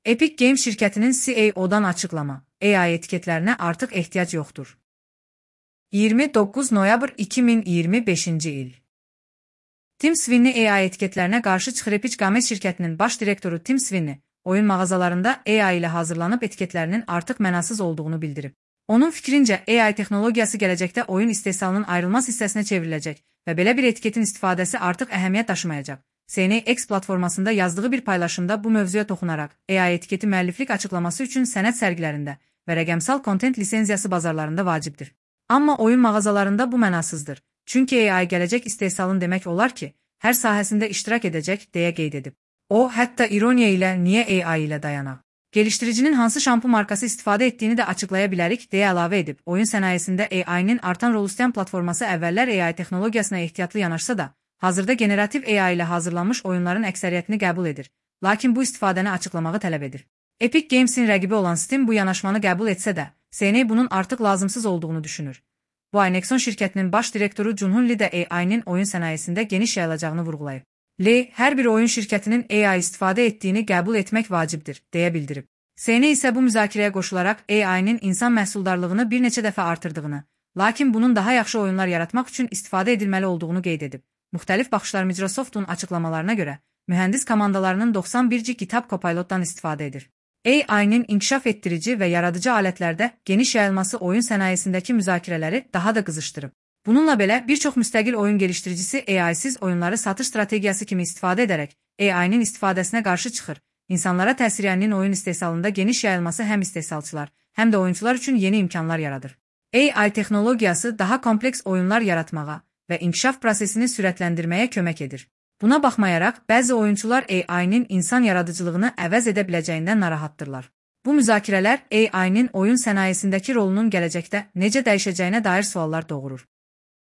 Epic Games şirkətinin CEO'dan açıqlama. AI etiketlərinə artıq ehtiyac yoxdur. 29 noyabr 2025-ci il. Tim Sweeney AI etiketlərinə qarşı çıxır. Epic Games şirkətinin baş direktoru Tim Sweeney, oyun mağazalarında AI ilə hazırlanıb etiketlərinin artıq mənasız olduğunu bildirib. Onun fikrincə, AI texnologiyası gələcəkdə oyun istehsalının ayrılmaz hissəsinə çevriləcək və belə bir etiketin istifadəsi artıq əhəmiyyət daşımayacaq. Sweeney X platformasında yazdığı bir paylaşımda bu mövzuya toxunaraq, AI etiketi müəlliflik açıqlaması üçün sənət sərgilərində və rəqəmsal kontent lisenziyası bazarlarında vacibdir. Amma oyun mağazalarında bu mənasızdır. Çünki AI gələcək istehsalın demək olar ki, hər sahəsində iştirak edəcək, deyə qeyd edib. O, hətta ironiya ilə niyə AI ilə dayanaq? Geliştiricinin hansı şampu markası istifadə etdiyini də açıqlaya bilərik, deyə əlavə edib. Oyun sənayesində AI-nin artan rol istəyən platforması əvvəllər AI texnologiyasına ehtiyatlı yanaşsa da, hazırda generativ AI ilə hazırlanmış oyunların əksəriyyətini qəbul edir. Lakin bu istifadəni açıqlamağı tələb edir. Epic Games'in rəqibi olan Steam bu yanaşmanı qəbul etsə də, Sweeney bunun artıq lazımsız olduğunu düşünür. Bu ay Nexon şirkətinin baş direktoru Junhun Lee də AI-nin oyun sənayesində geniş yayılacağını vurğulayıb. Lee, hər bir oyun şirkətinin AI istifadə etdiyini qəbul etmək vacibdir, deyə bildirib. Sweeney isə bu müzakirəyə qoşularaq AI-nin insan məhsuldarlığını bir neçə dəfə artırdığını, lakin bunun daha yaxşı oyunlar yaratmaq üçün istifadə edilməli olduğunu qeyd edib. Müxtəlif baxışlar Microsoft'un açıqlamalarına görə, mühəndis komandalarının 91 GitHub Copilot'dan istifadə edir. AI-nin inkişaf ettirici və yaradıcı alətlərdə geniş yayılması oyun sənayesindəki müzakirələri daha da qızışdırıb. Bununla belə, bir çox müstəqil oyun geliştiricisi AI-siz oyunları satış strategiyası kimi istifadə edərək AI-nin istifadəsinə qarşı çıxır. İnsanlara təsirləyənin oyun istehsalında geniş yayılması həm istehsalçılar, həm də oyuncular üçün yeni imkanlar yaradır. AI texnologiyası daha kompleks oyunlar yaratmağa və inkişaf prosesini sürətləndirməyə kömək edir. Buna baxmayaraq, bəzi oyuncular AI-nin insan yaradıcılığını əvəz edə biləcəyindən narahatdırlar. Bu müzakirələr AI-nin oyun sənayesindəki rolunun gələcəkdə necə dəyişəcəyinə dair suallar doğurur.